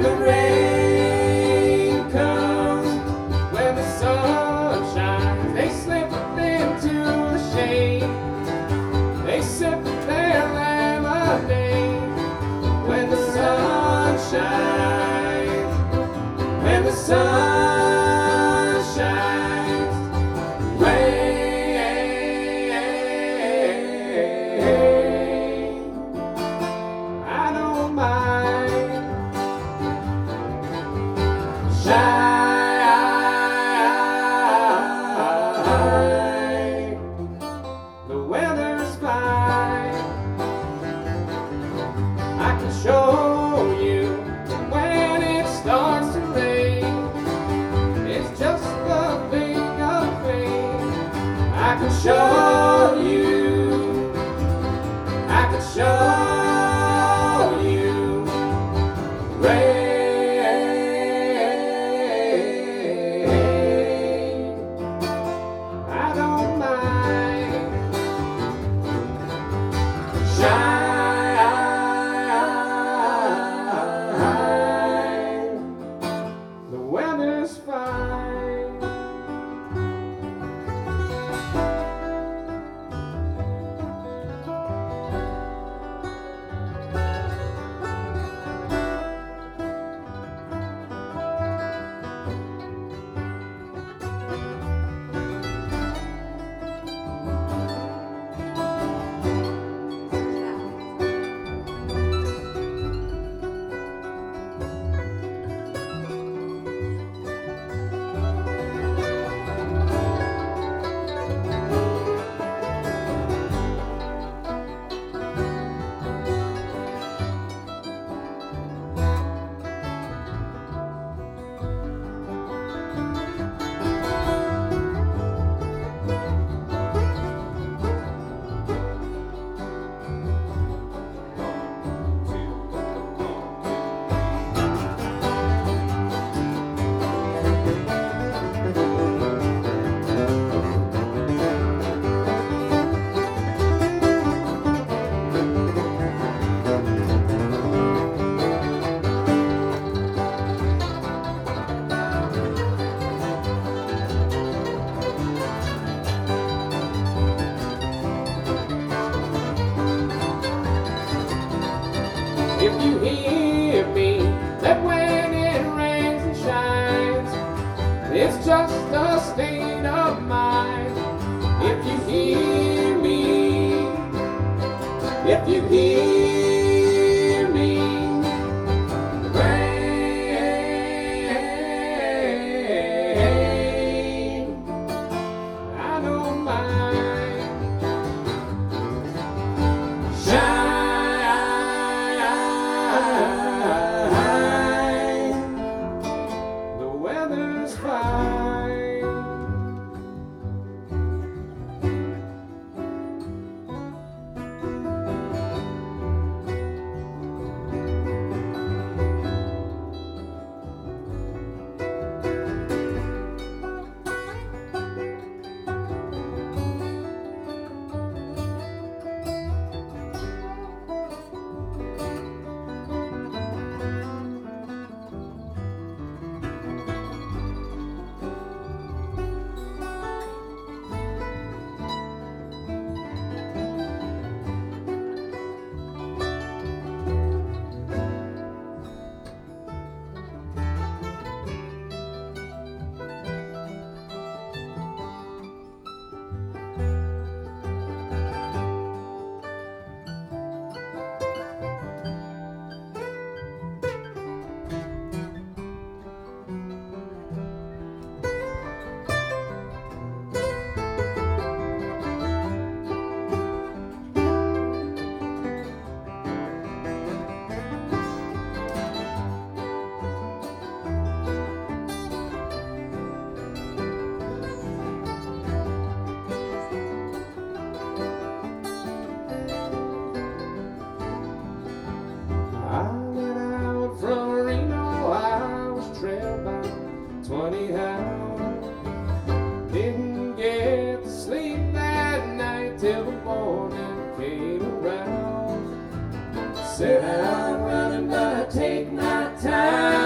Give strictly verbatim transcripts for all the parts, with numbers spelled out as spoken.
the rain comes, when the sun shines, they slip into the shade. They sip their lemonade when the sun shines. When the sun shines, rain, I don't mind. Shine, the weather's fine. I can show you when it starts to rain. It's just the thing of fate. I can show you, I can show you rain. I don't mind. Shine, the weather's fine. If you hear me, that when it rains and shines, it's just a state of mind. If you hear me, if you hear me, rain, I don't mind. Shine, the weather's fine. twenty hours. Didn't get to sleep that night till the morning came around. Said I'm running, but I take my time.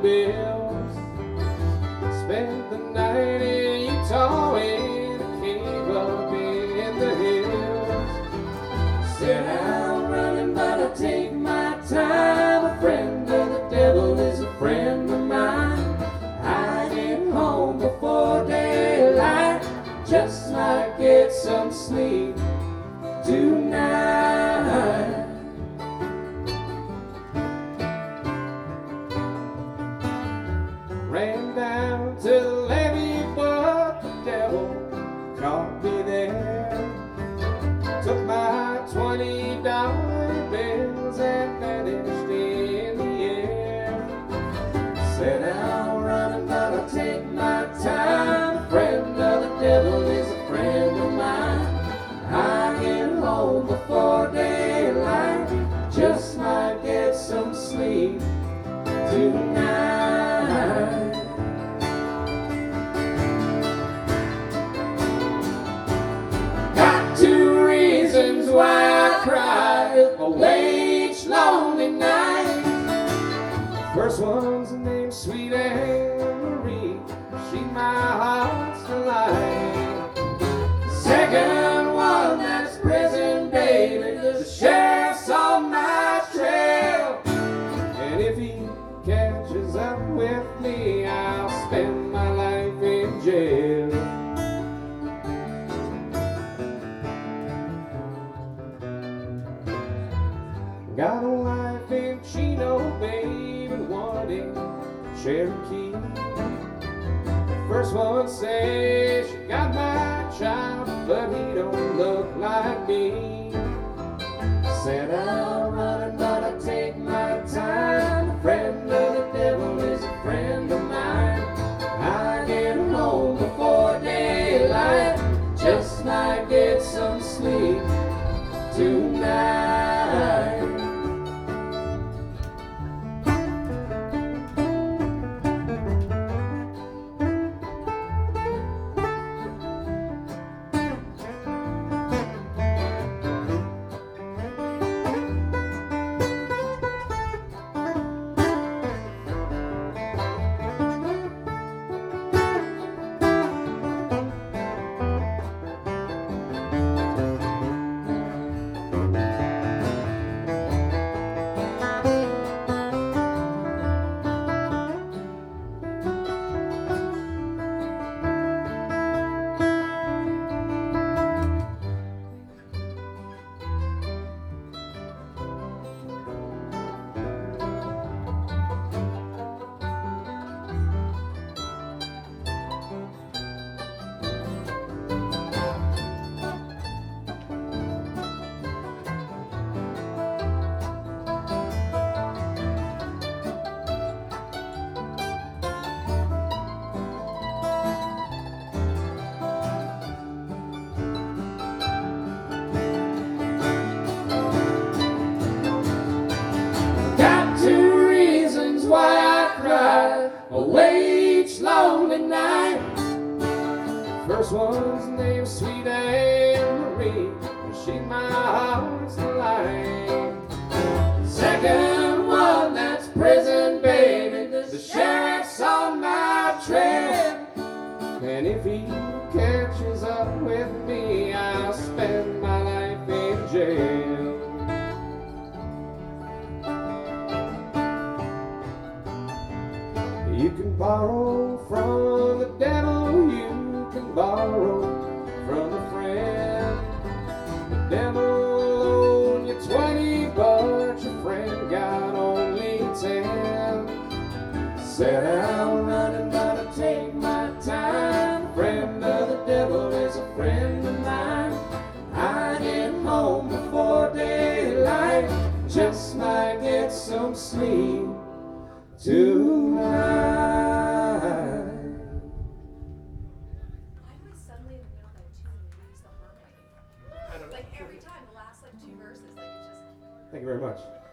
bills. Spent the night in Utah in a cave up in the hills. Said I'm running, but I take my time. A friend of the devil is a friend of mine. I get home before daylight, just might get some sleep tonight. Ran down to the levee, but the devil caught me there. Took my twenty dollar bills and vanished in the air. Said I'm running, but I take my time. A friend of the devil is a friend of mine. I get home before daylight, just might get some sleep tonight. Got two reasons why I cry away each lonely night. First one's named Sweet Anne Marie, she's my heart's delight. Second one, that's prison baby, the sheriff's on my trail. And if he catches up with me, I'll spend my life in jail. Got a wife in Chino, babe, and one in Cherokee. First one says she got my child, but he don't look like me. Said I'm running, but I take my time. A friend of the devil is a friend of mine. I get home before daylight, just might get some sleep tonight. Away each lonely night. First one's named Sweet Anne Marie, she's my heart's delight. Second one, that's prison baby, the sheriff's on my trail. And if he catches up with me, I'll spend my life in jail. You can borrow from the devil, you can borrow from a friend. The devil owed you twenty, but your friend got only ten. Said I'm running, but I take my time. A friend of the devil is a friend of mine. I get home before daylight, just might get some sleep tonight. Why do we suddenly in the middle of that tune use the harmony? Like every time, the last like two verses, like it's just. Thank you very much.